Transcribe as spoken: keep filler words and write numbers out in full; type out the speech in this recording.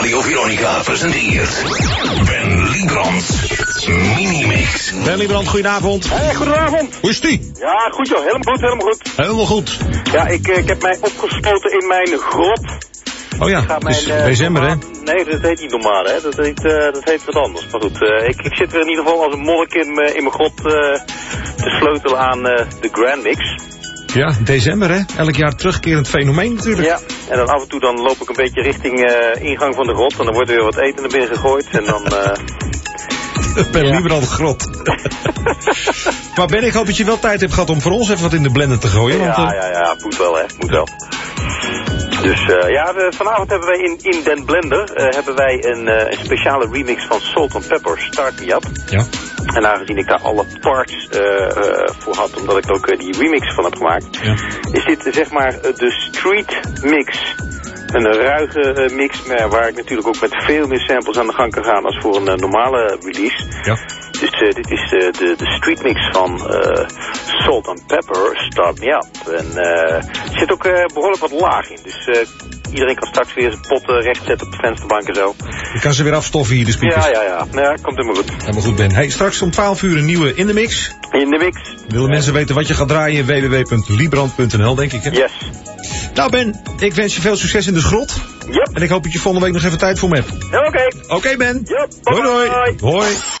Radio Veronica presenteert Ben Liebrand's Minimix. Ben Liebrand, goedenavond. Hey, goedenavond. Hoe is die? Ja, goed joh, helemaal goed, helemaal goed. Helemaal goed. Ja, ik, ik heb mij opgesloten in mijn grot. Oh ja, het is uh, december hè? Nee, dat heet niet normaal hè, dat heet, uh, dat heet wat anders. Maar goed, uh, ik, ik zit er in ieder geval als een monnik in, uh, in mijn grot uh, te sleutelen aan uh, de Grand Mix. Ja, december hè? Elk jaar terugkerend fenomeen natuurlijk. Ja, en dan af en toe dan loop ik een beetje richting uh, ingang van de grot en dan wordt er weer wat eten naar binnen gegooid en dan... Uh... Ben ja. Liebrand grot. Maar Ben, ik hoop dat je wel tijd hebt gehad om voor ons even wat in de blender te gooien. Want, ja, uh... ja, ja, moet wel hè, moet wel. Dus uh, ja, we, vanavond hebben wij in, in den blender uh, hebben wij een, uh, een speciale remix van Salt and Pepper, Start Me Up. Ja. En aangezien ik daar alle parts uh, uh, voor had, omdat ik ook uh, die remix van heb gemaakt, ja. is dit uh, zeg maar uh, de street mix. Een ruige uh, mix, maar waar ik natuurlijk ook met veel meer samples aan de gang kan gaan als voor een uh, normale release. Ja. Dus uh, dit is uh, de, de street mix van uh, Salt and Pepper, Start Me Up. En uh, er zit ook uh, behoorlijk wat laag in, dus uh, iedereen kan straks weer zijn pot uh, recht zetten op de vensterbank en zo. Je kan ze weer afstoffen hier, de speakers. Ja, ja, ja. Nou, ja, komt helemaal goed. Helemaal goed, Ben. Hey, straks om twaalf uur een nieuwe In The Mix. In de mix. Willen mensen weten wat je gaat draaien? w w w punt liebrand punt n l, denk ik, hè? Yes. Nou, Ben, ik wens je veel succes in de grot. Yep. En ik hoop dat je volgende week nog even tijd voor me hebt. Oké. Okay. Oké, okay, Ben. Yep. Hoi, hoi. Bye. Hoi.